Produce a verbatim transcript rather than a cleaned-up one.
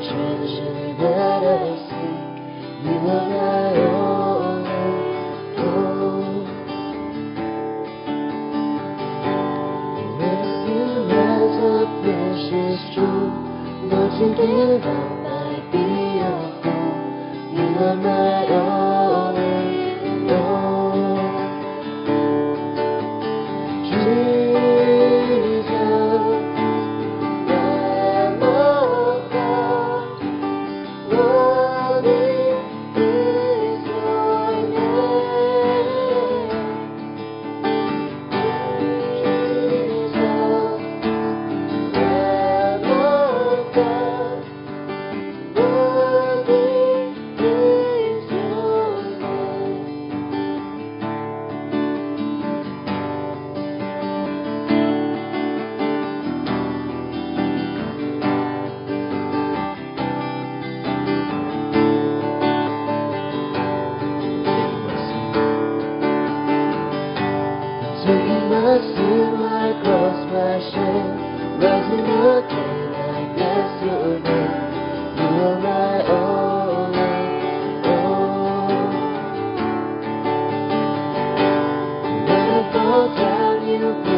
treasure that I seek. You are my only hope. When you rise up, precious truth, nothing can harm might be a fool. You are my only hope. Jesus, Lamb of God, worthy is your name. Jesus, Lamb of God, worthy is your name. Taking my sin, my cross, my shame, rising again, I bless your name. You are my only hope. When I fall down, you